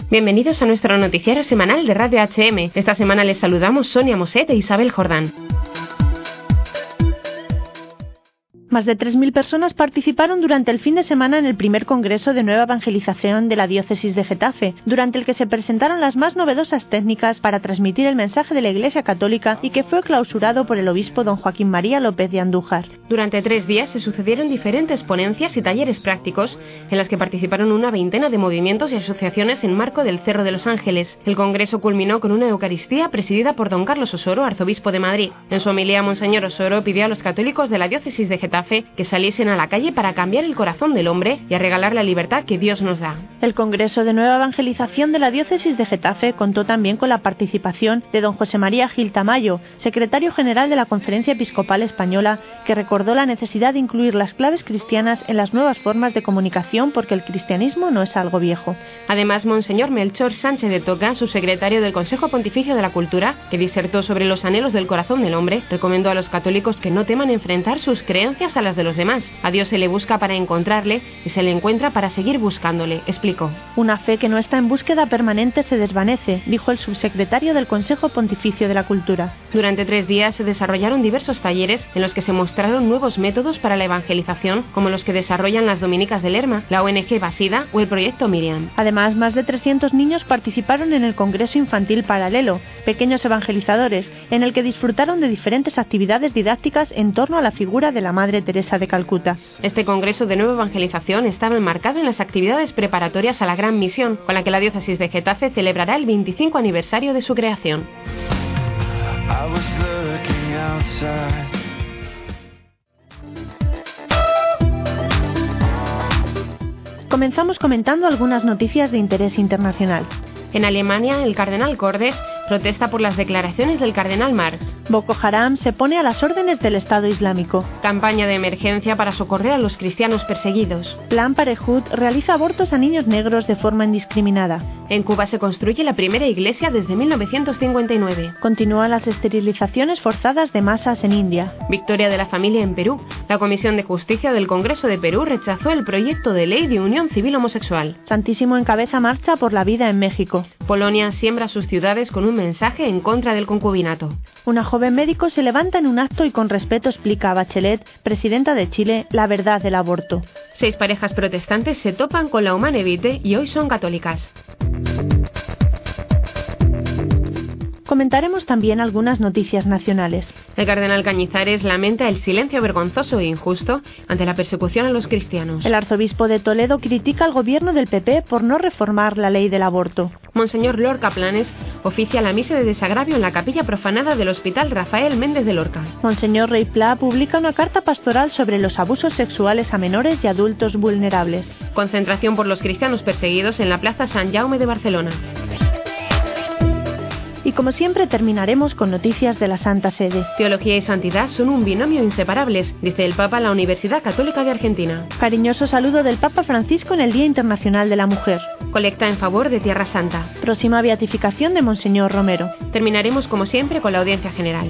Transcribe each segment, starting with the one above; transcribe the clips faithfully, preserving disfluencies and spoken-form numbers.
Bienvenidos a nuestro noticiero semanal de Radio H M. Esta semana les saludamos Sonia Moset e Isabel Jordán. Más de tres mil personas participaron durante el fin de semana en el primer Congreso de Nueva Evangelización de la Diócesis de Getafe, durante el que se presentaron las más novedosas técnicas para transmitir el mensaje de la Iglesia Católica y que fue clausurado por el obispo don Joaquín María López de Andújar. Durante tres días se sucedieron diferentes ponencias y talleres prácticos en las que participaron una veintena de movimientos y asociaciones en marco del Cerro de los Ángeles. El Congreso culminó con una Eucaristía presidida por don Carlos Osoro, arzobispo de Madrid. En su homilía, Monseñor Osoro pidió a los católicos de la Diócesis de Getafe que saliesen a la calle para cambiar el corazón del hombre y a regalar la libertad que Dios nos da. El Congreso de Nueva Evangelización de la Diócesis de Getafe contó también con la participación de don José María Gil Tamayo, secretario general de la Conferencia Episcopal Española, que recordó la necesidad de incluir las claves cristianas en las nuevas formas de comunicación porque el cristianismo no es algo viejo. Además, Monseñor Melchor Sánchez de Toca, subsecretario del Consejo Pontificio de la Cultura, que disertó sobre los anhelos del corazón del hombre, recomendó a los católicos que no teman enfrentar sus creencias a las de los demás. A Dios se le busca para encontrarle y se le encuentra para seguir buscándole, explicó. Una fe que no está en búsqueda permanente se desvanece, dijo el subsecretario del Consejo Pontificio de la Cultura. Durante tres días se desarrollaron diversos talleres en los que se mostraron nuevos métodos para la evangelización, como los que desarrollan las Dominicas del Lerma, la O N G Basida o el Proyecto Miriam. Además, más de trescientos niños participaron en el Congreso Infantil Paralelo, Pequeños Evangelizadores, en el que disfrutaron de diferentes actividades didácticas en torno a la figura de la Madre Teresa de Calcuta. Este Congreso de Nueva Evangelización estaba enmarcado en las actividades preparatorias a la Gran Misión, con la que la Diócesis de Getafe celebrará el veinticinco aniversario de su creación. Comenzamos comentando algunas noticias de interés internacional. En Alemania, el cardenal Cordes protesta por las declaraciones del cardenal Marx. Boko Haram se pone a las órdenes del Estado Islámico. Campaña de emergencia para socorrer a los cristianos perseguidos. Plan Parejud realiza abortos a niños negros de forma indiscriminada. En Cuba se construye la primera iglesia desde mil novecientos cincuenta y nueve. Continúan las esterilizaciones forzadas de masas en India. Victoria de la familia en Perú. La Comisión de Justicia del Congreso de Perú rechazó el proyecto de ley de unión civil homosexual. Santísimo encabeza marcha por la vida en México. Polonia siembra sus ciudades con un mensaje en contra del concubinato. Una joven médico se levanta en un acto y con respeto explica a Bachelet, presidenta de Chile, la verdad del aborto. Seis parejas protestantes se topan con la Humane Vitae y hoy son católicas. Comentaremos también algunas noticias nacionales. El cardenal Cañizares lamenta el silencio vergonzoso e injusto ante la persecución a los cristianos. El arzobispo de Toledo critica al gobierno del P P por no reformar la ley del aborto. Monseñor Lorca Planes oficia la misa de desagravio en la capilla profanada del Hospital Rafael Méndez de Lorca. Monseñor Rey Pla publica una carta pastoral sobre los abusos sexuales a menores y adultos vulnerables. Concentración por los cristianos perseguidos en la Plaza San Jaume de Barcelona. Y como siempre terminaremos con noticias de la Santa Sede. Teología y santidad son un binomio inseparables, dice el Papa en la Universidad Católica de Argentina. Cariñoso saludo del Papa Francisco en el Día Internacional de la Mujer. Colecta en favor de Tierra Santa. Próxima beatificación de Monseñor Romero. Terminaremos como siempre con la audiencia general.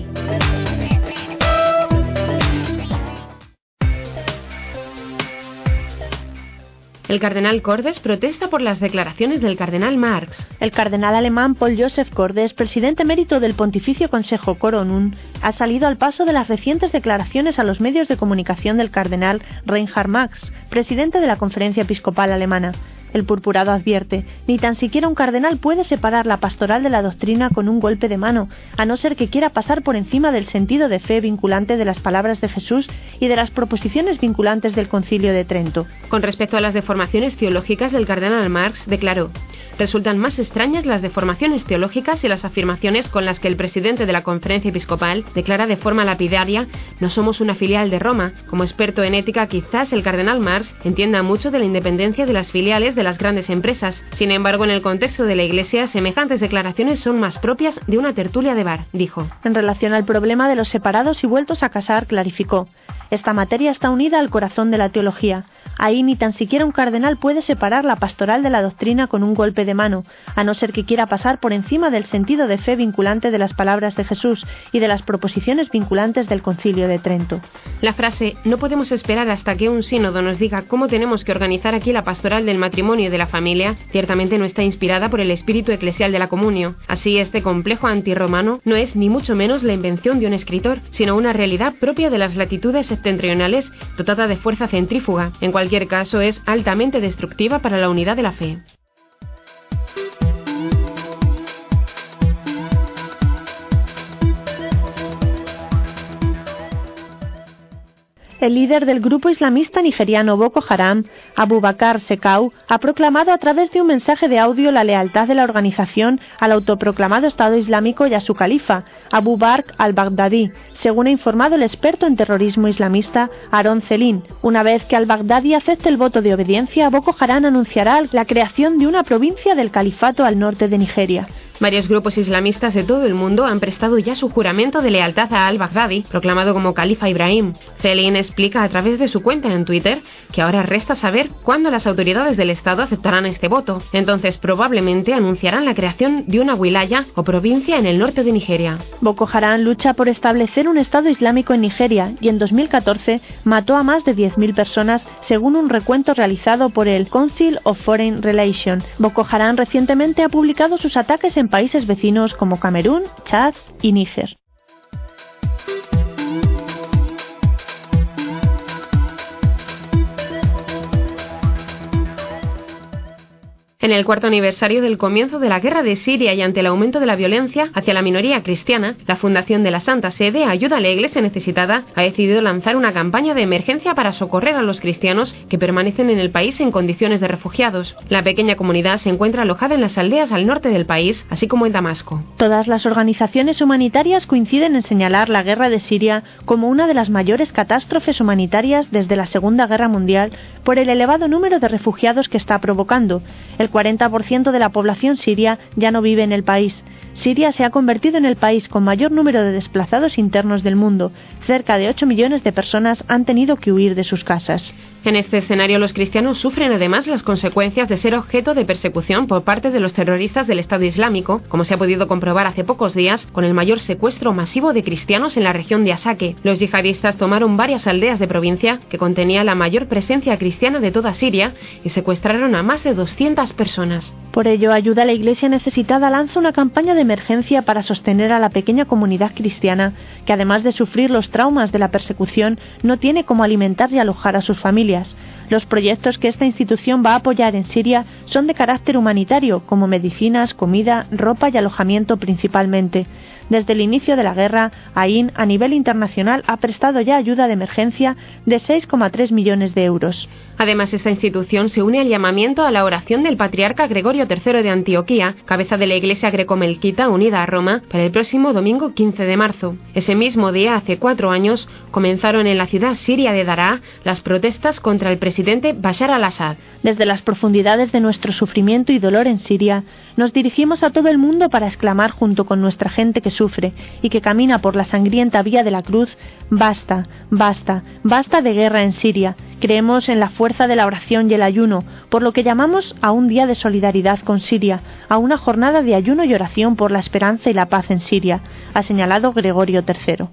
El cardenal Cordes protesta por las declaraciones del cardenal Marx. El cardenal alemán Paul Joseph Cordes, presidente emérito del Pontificio Consejo Coronum, ha salido al paso de las recientes declaraciones a los medios de comunicación del cardenal Reinhard Marx, presidente de la Conferencia Episcopal Alemana. El purpurado advierte, ni tan siquiera un cardenal puede separar la pastoral de la doctrina con un golpe de mano, a no ser que quiera pasar por encima del sentido de fe vinculante de las palabras de Jesús y de las proposiciones vinculantes del Concilio de Trento. Con respecto a las deformaciones teológicas del cardenal Marx, declaró: resultan más extrañas las deformaciones teológicas y las afirmaciones con las que el presidente de la Conferencia Episcopal declara de forma lapidaria: no somos una filial de Roma. Como experto en ética, quizás el cardenal Marx entienda mucho de la independencia de las filiales de las grandes empresas. Sin embargo, en el contexto de la Iglesia, semejantes declaraciones son más propias de una tertulia de bar, dijo. En relación al problema de los separados y vueltos a casar, clarificó: esta materia está unida al corazón de la teología. Ahí ni tan siquiera un cardenal puede separar la pastoral de la doctrina con un golpe de mano, a no ser que quiera pasar por encima del sentido de fe vinculante de las palabras de Jesús y de las proposiciones vinculantes del Concilio de Trento. La frase «no podemos esperar hasta que un sínodo nos diga cómo tenemos que organizar aquí la pastoral del matrimonio y de la familia» ciertamente no está inspirada por el espíritu eclesial de la comunio. Así, este complejo antirromano no es ni mucho menos la invención de un escritor, sino una realidad propia de las latitudes septentrionales dotada de fuerza centrífuga. En cualquier caso, es altamente destructiva para la unidad de la fe. El líder del grupo islamista nigeriano Boko Haram, Abubakar Shekau, ha proclamado a través de un mensaje de audio la lealtad de la organización al autoproclamado Estado Islámico y a su califa, Abu Bakr al-Baghdadi, según ha informado el experto en terrorismo islamista Aaron Zelin. Una vez que al-Baghdadi acepte el voto de obediencia, Boko Haram anunciará la creación de una provincia del califato al norte de Nigeria. Varios grupos islamistas de todo el mundo han prestado ya su juramento de lealtad a al-Baghdadi, proclamado como califa Ibrahim. Zelin explica a través de su cuenta en Twitter que ahora resta saber cuándo las autoridades del Estado aceptarán este voto. Entonces probablemente anunciarán la creación de una wilaya o provincia en el norte de Nigeria. Boko Haram lucha por establecer un Estado Islámico en Nigeria y en dos mil catorce mató a más de diez mil personas según un recuento realizado por el Council of Foreign Relations. Boko Haram recientemente ha publicado sus ataques en países vecinos como Camerún, Chad y Níger. En el cuarto aniversario del comienzo de la guerra de Siria y ante el aumento de la violencia hacia la minoría cristiana, la Fundación de la Santa Sede Ayuda a la Iglesia Necesitada ha decidido lanzar una campaña de emergencia para socorrer a los cristianos que permanecen en el país en condiciones de refugiados. La pequeña comunidad se encuentra alojada en las aldeas al norte del país, así como en Damasco. Todas las organizaciones humanitarias coinciden en señalar la guerra de Siria como una de las mayores catástrofes humanitarias desde la Segunda Guerra Mundial por el elevado número de refugiados que está provocando. El cuarenta por ciento de la población siria ya no vive en el país. Siria se ha convertido en el país con mayor número de desplazados internos del mundo. Cerca de ocho millones de personas han tenido que huir de sus casas. En este escenario, los cristianos sufren además las consecuencias de ser objeto de persecución por parte de los terroristas del Estado Islámico, como se ha podido comprobar hace pocos días con el mayor secuestro masivo de cristianos en la región de Asake. Los yihadistas tomaron varias aldeas de provincia que contenían la mayor presencia cristiana de toda Siria y secuestraron a más de doscientas personas. Por ello, Ayuda a la Iglesia Necesitada lanza una campaña de emergencia para sostener a la pequeña comunidad cristiana, que además de sufrir los traumas de la persecución, no tiene cómo alimentar y alojar a sus familias. Los proyectos que esta institución va a apoyar en Siria son de carácter humanitario, como medicinas, comida, ropa y alojamiento principalmente. Desde el inicio de la guerra, A I N a nivel internacional ha prestado ya ayuda de emergencia de seis coma tres millones de euros. Además, esta institución se une al llamamiento a la oración del patriarca Gregorio tercero de Antioquía, cabeza de la Iglesia grecomelquita unida a Roma, para el próximo domingo quince de marzo. Ese mismo día, hace cuatro años, comenzaron en la ciudad siria de Daraa las protestas contra el presidente Bashar al-Assad. Desde las profundidades de nuestro sufrimiento y dolor en Siria, nos dirigimos a todo el mundo para exclamar junto con nuestra gente que sufre y que camina por la sangrienta vía de la cruz: basta, basta, basta de guerra en Siria. Creemos en la fuerza de la oración y el ayuno, por lo que llamamos a un día de solidaridad con Siria, a una jornada de ayuno y oración por la esperanza y la paz en Siria, ha señalado Gregorio tercero.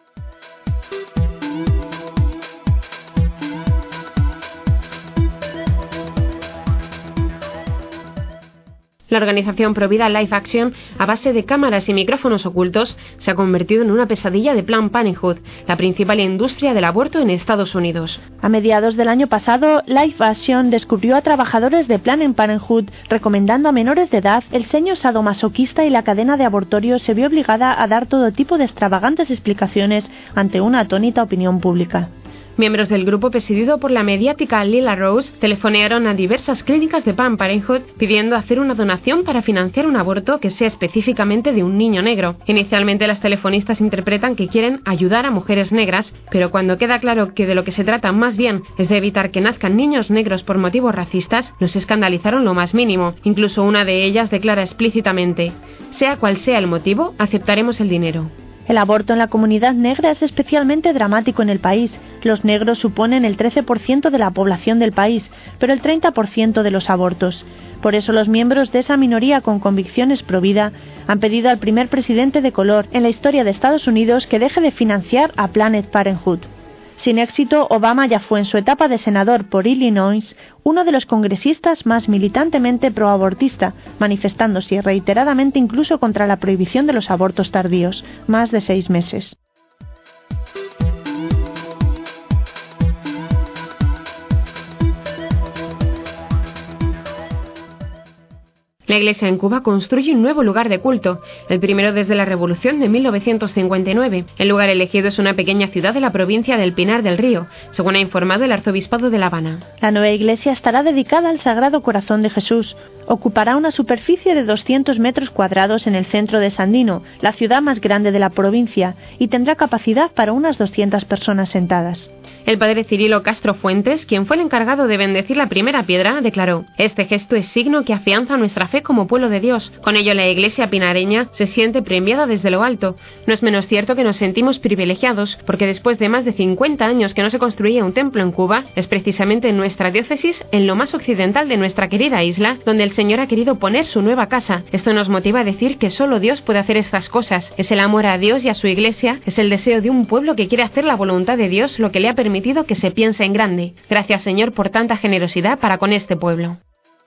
La organización provida Life Action, a base de cámaras y micrófonos ocultos, se ha convertido en una pesadilla de Planned Parenthood, la principal industria del aborto en Estados Unidos. A mediados del año pasado, Life Action descubrió a trabajadores de Planned Parenthood recomendando a menores de edad el seño sadomasoquista y la cadena de abortorios se vio obligada a dar todo tipo de extravagantes explicaciones ante una atónita opinión pública. Miembros del grupo presidido por la mediática Lila Rose telefonearon a diversas clínicas de Planned Parenthood pidiendo hacer una donación para financiar un aborto que sea específicamente de un niño negro. Inicialmente las telefonistas interpretan que quieren ayudar a mujeres negras, pero cuando queda claro que de lo que se trata más bien es de evitar que nazcan niños negros por motivos racistas, nos escandalizaron lo más mínimo. Incluso una de ellas declara explícitamente: sea cual sea el motivo, aceptaremos el dinero. El aborto en la comunidad negra es especialmente dramático en el país. Los negros suponen el trece por ciento de la población del país, pero el treinta por ciento de los abortos. Por eso los miembros de esa minoría con convicciones pro vida han pedido al primer presidente de color en la historia de Estados Unidos que deje de financiar a Planned Parenthood. Sin éxito, Obama ya fue en su etapa de senador por Illinois uno de los congresistas más militantemente proabortista, manifestándose reiteradamente incluso contra la prohibición de los abortos tardíos, más de seis meses. La Iglesia en Cuba construye un nuevo lugar de culto, el primero desde la Revolución de mil novecientos cincuenta y nueve. El lugar elegido es una pequeña ciudad de la provincia del Pinar del Río, según ha informado el Arzobispado de La Habana. La nueva iglesia estará dedicada al Sagrado Corazón de Jesús. Ocupará una superficie de doscientos metros cuadrados en el centro de Sandino, la ciudad más grande de la provincia, y tendrá capacidad para unas doscientas personas sentadas. El padre Cirilo Castro Fuentes, quien fue el encargado de bendecir la primera piedra, declaró: «Este gesto es signo que afianza nuestra fe como pueblo de Dios. Con ello la iglesia pinareña se siente premiada desde lo alto. No es menos cierto que nos sentimos privilegiados, porque después de más de cincuenta años que no se construía un templo en Cuba, es precisamente en nuestra diócesis, en lo más occidental de nuestra querida isla, donde el Señor ha querido poner su nueva casa. Esto nos motiva a decir que solo Dios puede hacer estas cosas. Es el amor a Dios y a su iglesia, es el deseo de un pueblo que quiere hacer la voluntad de Dios lo que le ha permitido que se piense en grande. Gracias, Señor, por tanta generosidad para con este pueblo».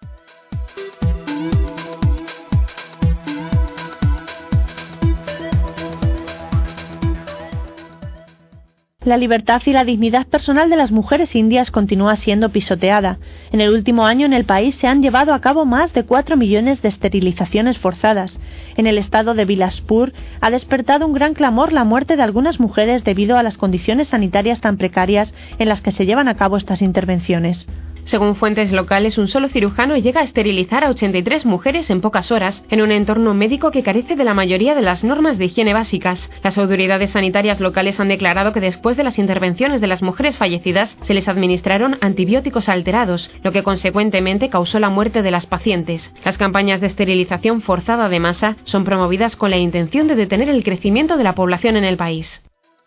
La libertad y la dignidad personal de las mujeres indias continúa siendo pisoteada. En el último año en el país se han llevado a cabo más de cuatro millones de esterilizaciones forzadas. En el estado de Bilaspur ha despertado un gran clamor la muerte de algunas mujeres debido a las condiciones sanitarias tan precarias en las que se llevan a cabo estas intervenciones. Según fuentes locales, un solo cirujano llega a esterilizar a ochenta y tres mujeres en pocas horas, en un entorno médico que carece de la mayoría de las normas de higiene básicas. Las autoridades sanitarias locales han declarado que después de las intervenciones de las mujeres fallecidas, se les administraron antibióticos alterados, lo que consecuentemente causó la muerte de las pacientes. Las campañas de esterilización forzada de masa son promovidas con la intención de detener el crecimiento de la población en el país.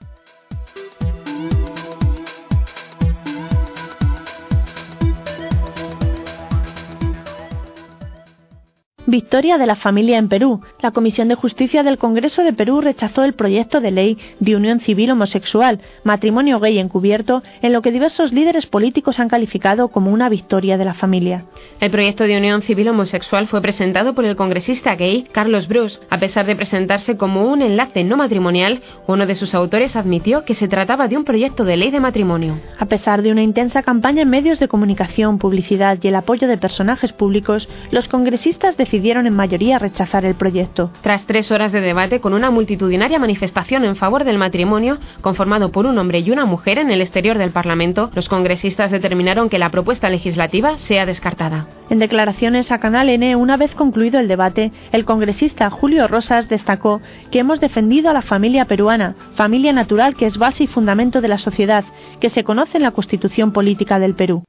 Victoria de la familia en Perú. La Comisión de Justicia del Congreso de Perú rechazó el proyecto de ley de unión civil homosexual, matrimonio gay encubierto, en lo que diversos líderes políticos han calificado como una victoria de la familia. El proyecto de unión civil homosexual fue presentado por el congresista gay Carlos Bruce. A pesar de presentarse como un enlace no matrimonial, uno de sus autores admitió que se trataba de un proyecto de ley de matrimonio. A pesar de una intensa campaña en medios de comunicación, publicidad y el apoyo de personajes públicos, los congresistas decidieron en mayoría rechazar el proyecto. Tras tres horas de debate con una multitudinaria manifestación en favor del matrimonio, conformado por un hombre y una mujer en el exterior del Parlamento, los congresistas determinaron que la propuesta legislativa sea descartada. En declaraciones a Canal N, una vez concluido el debate, el congresista Julio Rosas destacó que hemos defendido a la familia peruana, familia natural que es base y fundamento de la sociedad, que se conoce en la Constitución Política del Perú.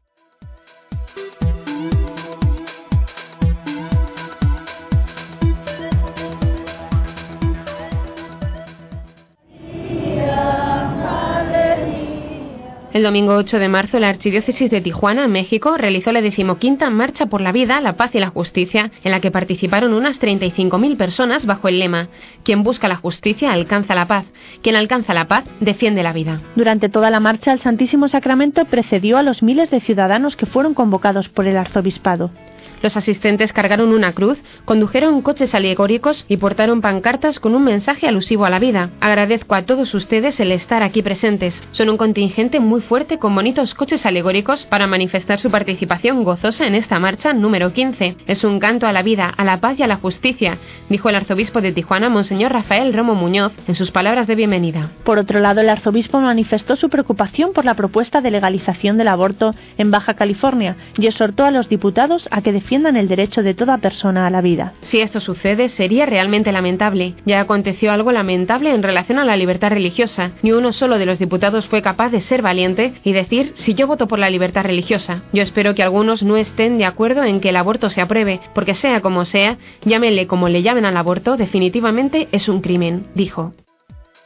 El domingo ocho de marzo, la Archidiócesis de Tijuana, México, realizó la decimoquinta Marcha por la Vida, la Paz y la Justicia, en la que participaron unas treinta y cinco mil personas bajo el lema: quien busca la justicia alcanza la paz, quien alcanza la paz defiende la vida. Durante toda la marcha, el Santísimo Sacramento precedió a los miles de ciudadanos que fueron convocados por el arzobispado. Los asistentes cargaron una cruz, condujeron coches alegóricos y portaron pancartas con un mensaje alusivo a la vida. Agradezco a todos ustedes el estar aquí presentes. Son un contingente muy fuerte con bonitos coches alegóricos para manifestar su participación gozosa en esta marcha número quince. Es un canto a la vida, a la paz y a la justicia, dijo el arzobispo de Tijuana, Monseñor Rafael Romo Muñoz, en sus palabras de bienvenida. Por otro lado, el arzobispo manifestó su preocupación por la propuesta de legalización del aborto en Baja California y exhortó a los diputados a que defiendan el derecho de toda persona a la vida. Si esto sucede, sería realmente lamentable. Ya aconteció algo lamentable en relación a la libertad religiosa. Ni uno solo de los diputados fue capaz de ser valiente y decir: si yo voto por la libertad religiosa. Yo espero que algunos no estén de acuerdo en que el aborto se apruebe, porque sea como sea, llámenle como le llamen al aborto, definitivamente es un crimen, dijo.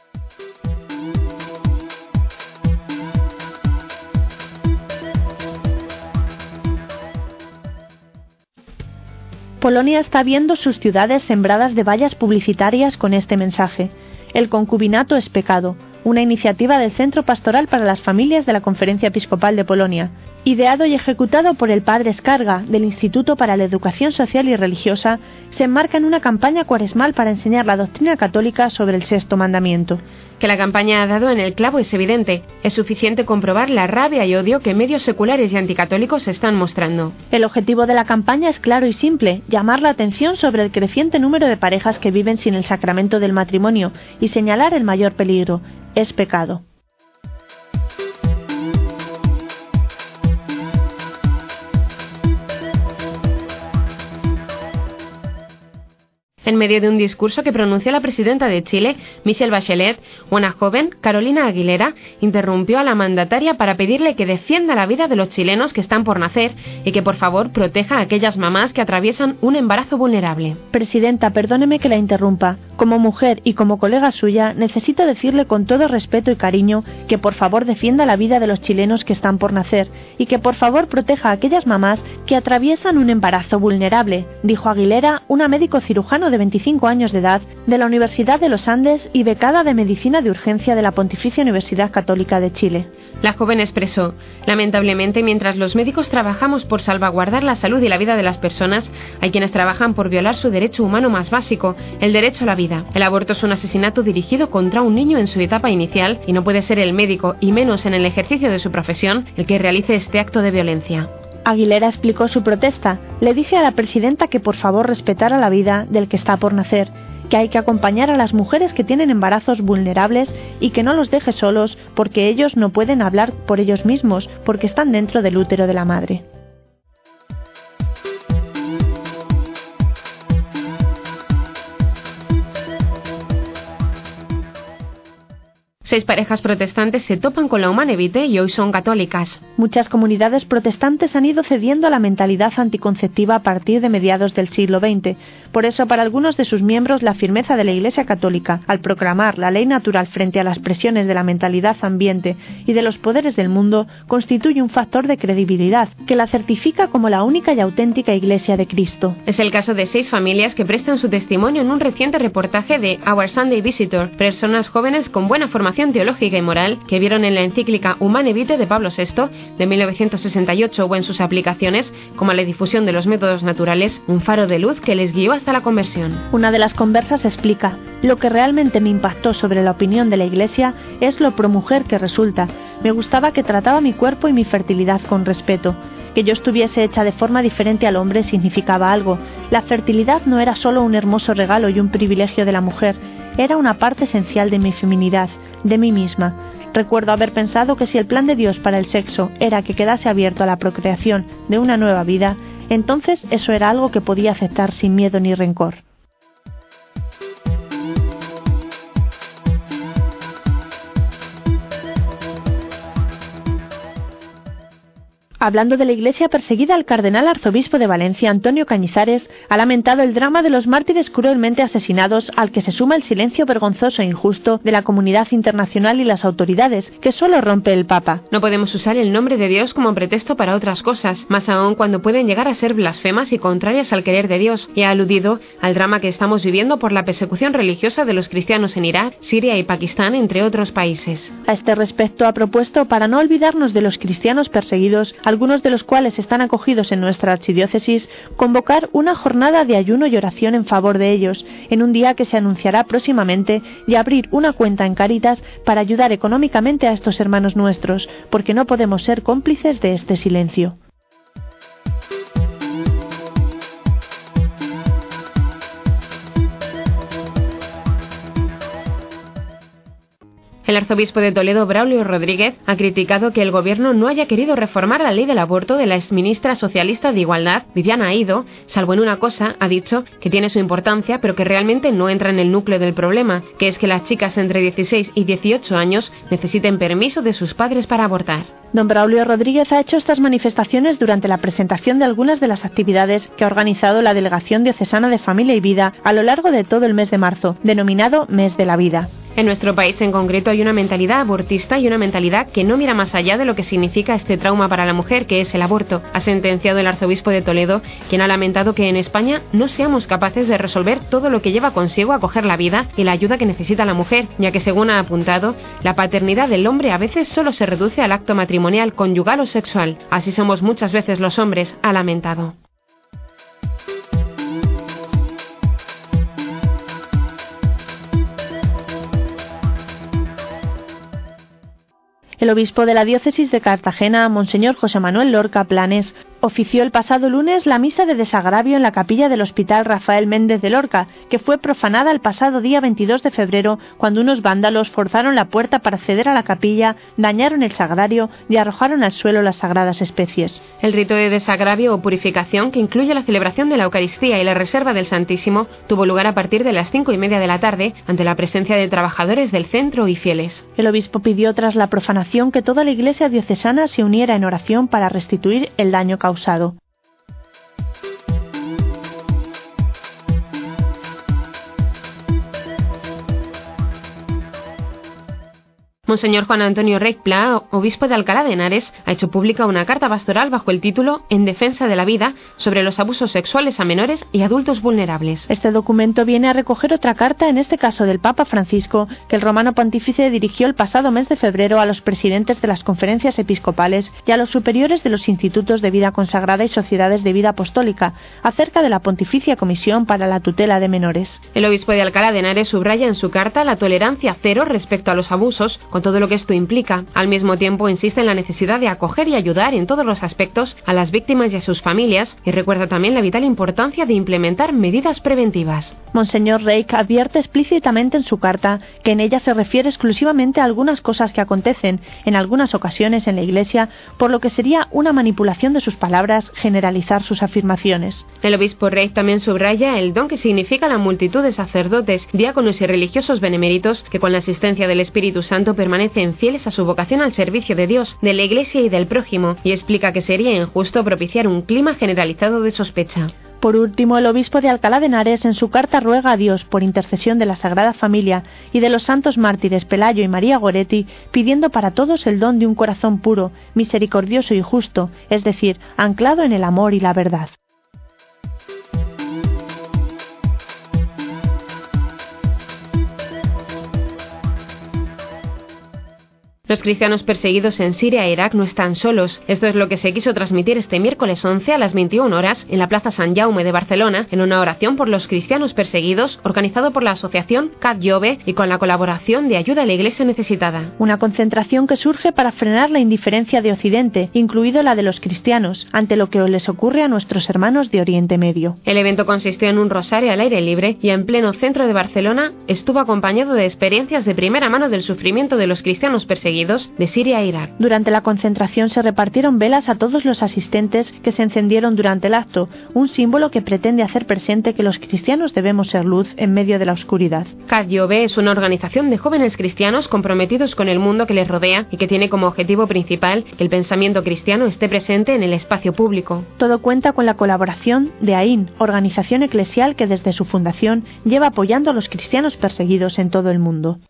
Polonia está viendo sus ciudades sembradas de vallas publicitarias con este mensaje: el concubinato es pecado, una iniciativa del Centro Pastoral para las Familias de la Conferencia Episcopal de Polonia, ideado y ejecutado por el padre Skarga del Instituto para la Educación Social y Religiosa. Se enmarca en una campaña cuaresmal para enseñar la doctrina católica sobre el sexto mandamiento. Que la campaña ha dado en el clavo es evidente. Es suficiente comprobar la rabia y odio que medios seculares y anticatólicos están mostrando. El objetivo de la campaña es claro y simple: llamar la atención sobre el creciente número de parejas que viven sin el sacramento del matrimonio y señalar el mayor peligro: es pecado. En medio de un discurso que pronunció la presidenta de Chile, Michelle Bachelet, una joven, Carolina Aguilera, interrumpió a la mandataria para pedirle que defienda la vida de los chilenos que están por nacer y que por favor proteja a aquellas mamás que atraviesan un embarazo vulnerable. Presidenta, perdóneme que la interrumpa. Como mujer y como colega suya, necesito decirle con todo respeto y cariño que por favor defienda la vida de los chilenos que están por nacer y que por favor proteja a aquellas mamás que atraviesan un embarazo vulnerable, dijo Aguilera, una médico cirujano de veinticinco años de edad de la Universidad de los Andes y becada de Medicina de Urgencia de la Pontificia Universidad Católica de Chile. La joven expresó: lamentablemente, mientras los médicos trabajamos por salvaguardar la salud y la vida de las personas, hay quienes trabajan por violar su derecho humano más básico, el derecho a la vida. El aborto es un asesinato dirigido contra un niño en su etapa inicial y no puede ser el médico, y menos en el ejercicio de su profesión, el que realice este acto de violencia. Aguilera explicó su protesta. Le dije a la presidenta que por favor respetara la vida del que está por nacer, que hay que acompañar a las mujeres que tienen embarazos vulnerables y que no los deje solos porque ellos no pueden hablar por ellos mismos porque están dentro del útero de la madre. Seis parejas protestantes se topan con la Humane Vitae y hoy son católicas. Muchas comunidades protestantes han ido cediendo a la mentalidad anticonceptiva a partir de mediados del siglo veinte. Por eso, para algunos de sus miembros, la firmeza de la Iglesia Católica, al proclamar la ley natural frente a las presiones de la mentalidad ambiente y de los poderes del mundo, constituye un factor de credibilidad que la certifica como la única y auténtica Iglesia de Cristo. Es el caso de seis familias que prestan su testimonio en un reciente reportaje de Our Sunday Visitor, personas jóvenes con buena formación teológica y moral que vieron en la encíclica Humane Vitae de Pablo sexto de mil novecientos sesenta y ocho o en sus aplicaciones, como la difusión de los métodos naturales, un faro de luz que les guió hasta la conversión. Una de las conversas explica: lo que realmente me impactó sobre la opinión de la Iglesia es lo promujer que resulta. Me gustaba que trataba mi cuerpo y mi fertilidad con respeto. Que yo estuviese hecha de forma diferente al hombre significaba algo. La fertilidad no era solo un hermoso regalo y un privilegio de la mujer, era una parte esencial de mi feminidad, de mí misma. Recuerdo haber pensado que si el plan de Dios para el sexo era que quedase abierto a la procreación de una nueva vida, entonces eso era algo que podía aceptar sin miedo ni rencor. Hablando de la Iglesia perseguida, el cardenal arzobispo de Valencia, Antonio Cañizares, ha lamentado el drama de los mártires cruelmente asesinados, al que se suma el silencio vergonzoso e injusto de la comunidad internacional y las autoridades, que solo rompe el Papa. No podemos usar el nombre de Dios como pretexto para otras cosas, más aún cuando pueden llegar a ser blasfemas y contrarias al querer de Dios, y ha aludido al drama que estamos viviendo por la persecución religiosa de los cristianos en Irak, Siria y Pakistán, entre otros países. A este respecto ha propuesto, para no olvidarnos de los cristianos perseguidos, algunos de los cuales están acogidos en nuestra archidiócesis, convocar una jornada de ayuno y oración en favor de ellos, en un día que se anunciará próximamente, y abrir una cuenta en Cáritas para ayudar económicamente a estos hermanos nuestros, porque no podemos ser cómplices de este silencio. El arzobispo de Toledo, Braulio Rodríguez, ha criticado que el gobierno no haya querido reformar la ley del aborto de la exministra socialista de Igualdad, Viviana Aido, salvo en una cosa, ha dicho, que tiene su importancia, pero que realmente no entra en el núcleo del problema, que es que las chicas entre dieciséis y dieciocho años necesiten permiso de sus padres para abortar. Don Braulio Rodríguez ha hecho estas manifestaciones durante la presentación de algunas de las actividades que ha organizado la Delegación Diocesana de Familia y Vida a lo largo de todo el mes de marzo, denominado Mes de la Vida. En nuestro país en concreto hay una mentalidad abortista y una mentalidad que no mira más allá de lo que significa este trauma para la mujer, que es el aborto, ha sentenciado el arzobispo de Toledo, quien ha lamentado que en España no seamos capaces de resolver todo lo que lleva consigo acoger la vida y la ayuda que necesita la mujer, ya que según ha apuntado, la paternidad del hombre a veces solo se reduce al acto matrimonial, conyugal o sexual. Así somos muchas veces los hombres, ha lamentado. El obispo de la diócesis de Cartagena, Monseñor José Manuel Lorca Planes, ofició el pasado lunes la misa de desagravio en la capilla del Hospital Rafael Méndez de Lorca, que fue profanada el pasado día veintidós de febrero cuando unos vándalos forzaron la puerta para acceder a la capilla, dañaron el sagrario y arrojaron al suelo las sagradas especies. El rito de desagravio o purificación, que incluye la celebración de la Eucaristía y la reserva del Santísimo, tuvo lugar a partir de las cinco y media de la tarde ante la presencia de trabajadores del centro y fieles. El obispo pidió tras la profanación que toda la iglesia diocesana se uniera en oración para restituir el daño causado. causado. Monseñor Juan Antonio Rey Pla, obispo de Alcalá de Henares, ha hecho pública una carta pastoral bajo el título En defensa de la vida sobre los abusos sexuales a menores y adultos vulnerables. Este documento viene a recoger otra carta, en este caso del Papa Francisco, que el romano pontífice dirigió el pasado mes de febrero a los presidentes de las conferencias episcopales y a los superiores de los institutos de vida consagrada y sociedades de vida apostólica, acerca de la Pontificia Comisión para la Tutela de Menores. El obispo de Alcalá de Henares subraya en su carta la tolerancia cero respecto a los abusos, con todo lo que esto implica. Al mismo tiempo insiste en la necesidad de acoger y ayudar en todos los aspectos a las víctimas y a sus familias, y recuerda también la vital importancia de implementar medidas preventivas. Monseñor Reich advierte explícitamente en su carta que en ella se refiere exclusivamente a algunas cosas que acontecen en algunas ocasiones en la Iglesia, por lo que sería una manipulación de sus palabras generalizar sus afirmaciones. El obispo Reich también subraya el don que significa la multitud de sacerdotes, diáconos y religiosos beneméritos que con la asistencia del Espíritu Santo permanecen fieles a su vocación al servicio de Dios, de la Iglesia y del prójimo, y explica que sería injusto propiciar un clima generalizado de sospecha. Por último, el obispo de Alcalá de Henares en su carta ruega a Dios por intercesión de la Sagrada Familia y de los santos mártires Pelayo y María Goretti, pidiendo para todos el don de un corazón puro, misericordioso y justo, es decir, anclado en el amor y la verdad. Los cristianos perseguidos en Siria e Irak no están solos. Esto es lo que se quiso transmitir este miércoles once a las veintiuna horas en la Plaza San Jaume de Barcelona, en una oración por los cristianos perseguidos, organizado por la asociación Cat Jove y con la colaboración de Ayuda a la Iglesia Necesitada. Una concentración que surge para frenar la indiferencia de Occidente, incluido la de los cristianos, ante lo que les ocurre a nuestros hermanos de Oriente Medio. El evento consistió en un rosario al aire libre y en pleno centro de Barcelona estuvo acompañado de experiencias de primera mano del sufrimiento de los cristianos perseguidos de Siria e Irak. Durante la concentración se repartieron velas a todos los asistentes que se encendieron durante el acto, un símbolo que pretende hacer presente que los cristianos debemos ser luz en medio de la oscuridad. Cat Jove es una organización de jóvenes cristianos comprometidos con el mundo que les rodea y que tiene como objetivo principal que el pensamiento cristiano esté presente en el espacio público. Todo cuenta con la colaboración de A I N, organización eclesial que desde su fundación lleva apoyando a los cristianos perseguidos en todo el mundo.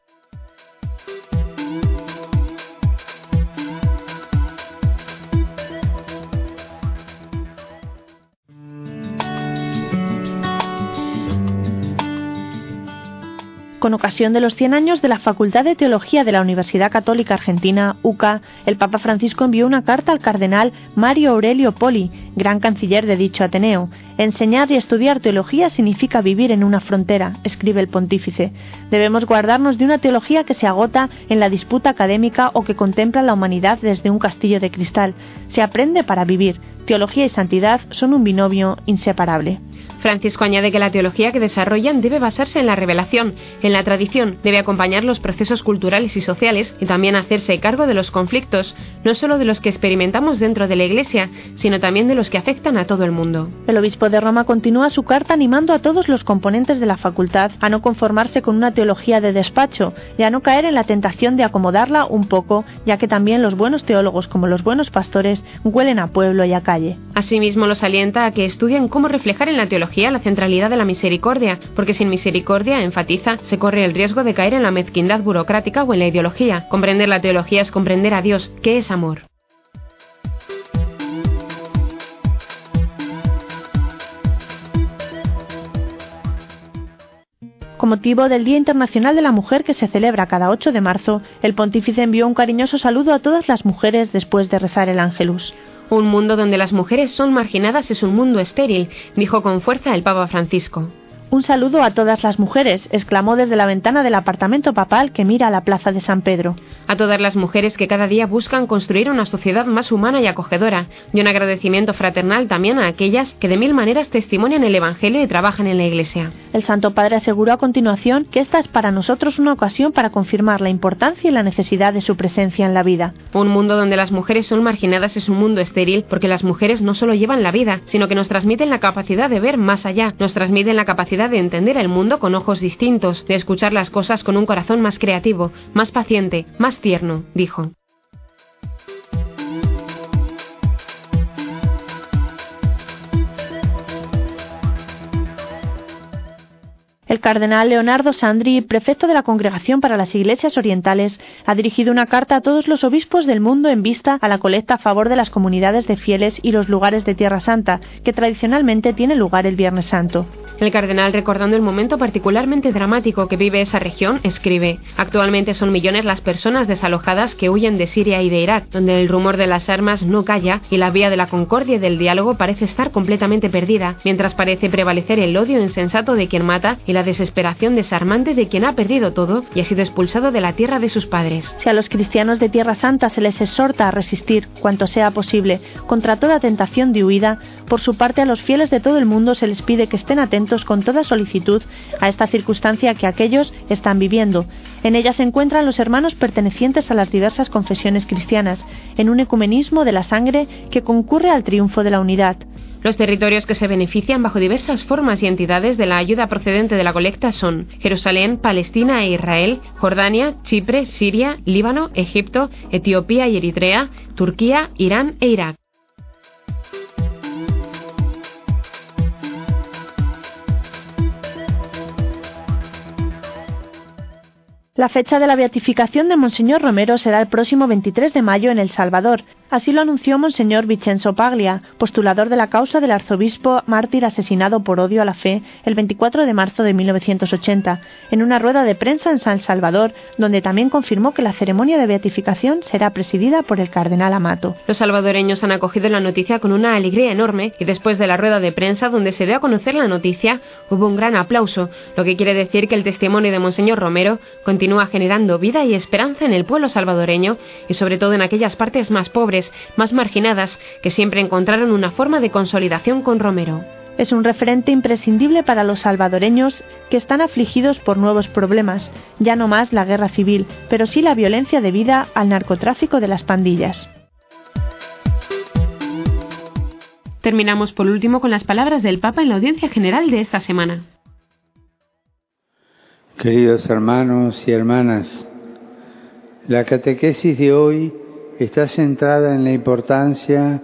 Con ocasión de los cien años de la Facultad de Teología de la Universidad Católica Argentina, U C A, el Papa Francisco envió una carta al cardenal Mario Aurelio Poli, gran canciller de dicho Ateneo. Enseñar y estudiar teología significa vivir en una frontera, escribe el pontífice. Debemos guardarnos de una teología que se agota en la disputa académica o que contempla la humanidad desde un castillo de cristal. Se aprende para vivir. Teología y santidad son un binomio inseparable. Francisco añade que la teología que desarrollan debe basarse en la revelación, en la tradición, debe acompañar los procesos culturales y sociales y también hacerse cargo de los conflictos, no solo de los que experimentamos dentro de la Iglesia, sino también de los que afectan a todo el mundo. El obispo de Roma continúa su carta animando a todos los componentes de la facultad a no conformarse con una teología de despacho y a no caer en la tentación de acomodarla un poco, ya que también los buenos teólogos como los buenos pastores huelen a pueblo y a calle. Asimismo los alienta a que estudien cómo reflejar en la teología teología la centralidad de la misericordia, porque sin misericordia, enfatiza, se corre el riesgo de caer en la mezquindad burocrática o en la ideología. Comprender la teología es comprender a Dios, que es amor. Con motivo del Día Internacional de la Mujer que se celebra cada ocho de marzo, el pontífice envió un cariñoso saludo a todas las mujeres después de rezar el Ángelus. Un mundo donde las mujeres son marginadas es un mundo estéril, dijo con fuerza el Papa Francisco. Un saludo a todas las mujeres, exclamó desde la ventana del apartamento papal que mira a la plaza de San Pedro. A todas las mujeres que cada día buscan construir una sociedad más humana y acogedora, y un agradecimiento fraternal también a aquellas que de mil maneras testimonian el Evangelio y trabajan en la Iglesia. El Santo Padre aseguró a continuación que esta es para nosotros una ocasión para confirmar la importancia y la necesidad de su presencia en la vida. Un mundo donde las mujeres son marginadas es un mundo estéril porque las mujeres no solo llevan la vida, sino que nos transmiten la capacidad de ver más allá, nos transmiten la capacidad de entender el mundo con ojos distintos, de escuchar las cosas con un corazón más creativo, más paciente, más tierno, dijo. El cardenal Leonardo Sandri, prefecto de la Congregación para las Iglesias Orientales, ha dirigido una carta a todos los obispos del mundo en vista a la colecta a favor de las comunidades de fieles y los lugares de Tierra Santa, que tradicionalmente tiene lugar el Viernes Santo. El cardenal, recordando el momento particularmente dramático que vive esa región, escribe: actualmente son millones las personas desalojadas que huyen de Siria y de Irak, donde el rumor de las armas no calla y la vía de la concordia y del diálogo parece estar completamente perdida, mientras parece prevalecer el odio insensato de quien mata y la desesperación desarmante de quien ha perdido todo y ha sido expulsado de la tierra de sus padres. Si a los cristianos de Tierra Santa se les exhorta a resistir, cuanto sea posible, contra toda tentación de huida, por su parte a los fieles de todo el mundo se les pide que estén atentos con toda solicitud a esta circunstancia que aquellos están viviendo. En ella se encuentran los hermanos pertenecientes a las diversas confesiones cristianas, en un ecumenismo de la sangre que concurre al triunfo de la unidad. Los territorios que se benefician bajo diversas formas y entidades de la ayuda procedente de la colecta son Jerusalén, Palestina e Israel, Jordania, Chipre, Siria, Líbano, Egipto, Etiopía y Eritrea, Turquía, Irán e Irak. La fecha de la beatificación de Monseñor Romero será el próximo veintitrés de mayo en El Salvador. Así lo anunció Monseñor Vincenzo Paglia, postulador de la causa del arzobispo mártir asesinado por odio a la fe el veinticuatro de marzo de mil novecientos ochenta, en una rueda de prensa en San Salvador, donde también confirmó que la ceremonia de beatificación será presidida por el cardenal Amato. Los salvadoreños han acogido la noticia con una alegría enorme y después de la rueda de prensa donde se dio a conocer la noticia hubo un gran aplauso, lo que quiere decir que el testimonio de Monseñor Romero continúa generando vida y esperanza en el pueblo salvadoreño y sobre todo en aquellas partes más pobres, más marginadas, que siempre encontraron una forma de consolidación con Romero. Es un referente imprescindible para los salvadoreños que están afligidos por nuevos problemas, ya no más la guerra civil, pero sí la violencia debida al narcotráfico de las pandillas. Terminamos por último con las palabras del Papa en la audiencia general de esta semana. Queridos hermanos y hermanas, la catequesis de hoy está centrada en la importancia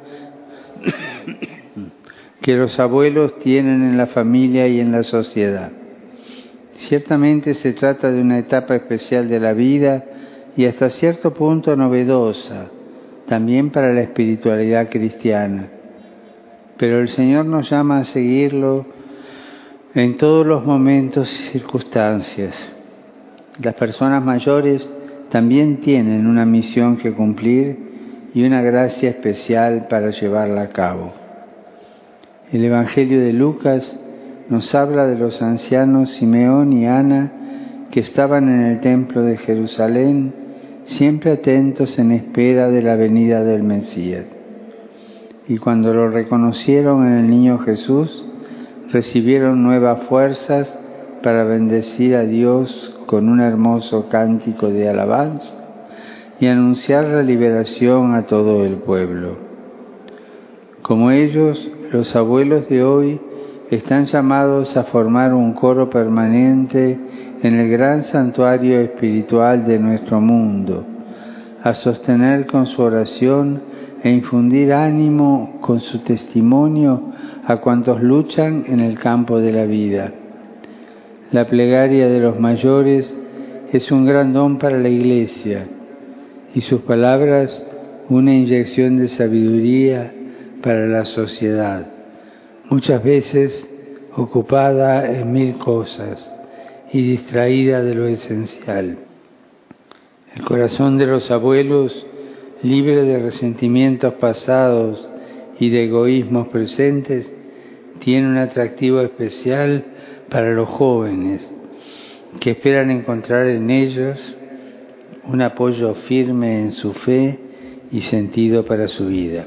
que los abuelos tienen en la familia y en la sociedad. Ciertamente se trata de una etapa especial de la vida y hasta cierto punto novedosa, también para la espiritualidad cristiana. Pero el Señor nos llama a seguirlo en todos los momentos y circunstancias. Las personas mayores también tienen una misión que cumplir y una gracia especial para llevarla a cabo. El Evangelio de Lucas nos habla de los ancianos Simeón y Ana que estaban en el templo de Jerusalén, siempre atentos en espera de la venida del Mesías. Y cuando lo reconocieron en el niño Jesús, recibieron nuevas fuerzas para bendecir a Dios con un hermoso cántico de alabanza y anunciar la liberación a todo el pueblo. Como ellos, los abuelos de hoy están llamados a formar un coro permanente en el gran santuario espiritual de nuestro mundo, a sostener con su oración e infundir ánimo con su testimonio a cuantos luchan en el campo de la vida. La plegaria de los mayores es un gran don para la Iglesia y sus palabras una inyección de sabiduría para la sociedad, muchas veces ocupada en mil cosas y distraída de lo esencial. El corazón de los abuelos, libre de resentimientos pasados y de egoísmos presentes, tiene un atractivo especial para los jóvenes, que esperan encontrar en ellos un apoyo firme en su fe y sentido para su vida.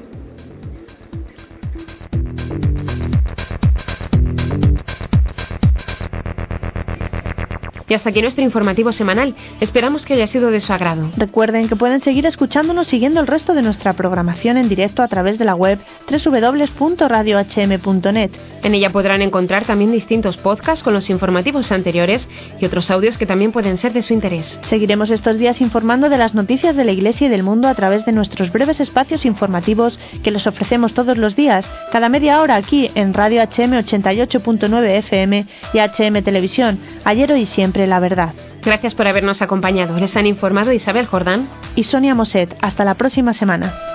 Y hasta aquí nuestro informativo semanal. Esperamos que haya sido de su agrado. Recuerden que pueden seguir escuchándonos siguiendo el resto de nuestra programación en directo a través de la web doble u doble u doble u punto radio hache eme punto net. En ella podrán encontrar también distintos podcasts con los informativos anteriores y otros audios que también pueden ser de su interés. Seguiremos estos días informando de las noticias de la Iglesia y del mundo a través de nuestros breves espacios informativos que les ofrecemos todos los días, cada media hora aquí en Radio H M ochenta y ocho punto nueve F M y H M Televisión. Ayer, hoy y siempre la verdad. Gracias por habernos acompañado. Les han informado Isabel Jordán y Sonia Moset. Hasta la próxima semana.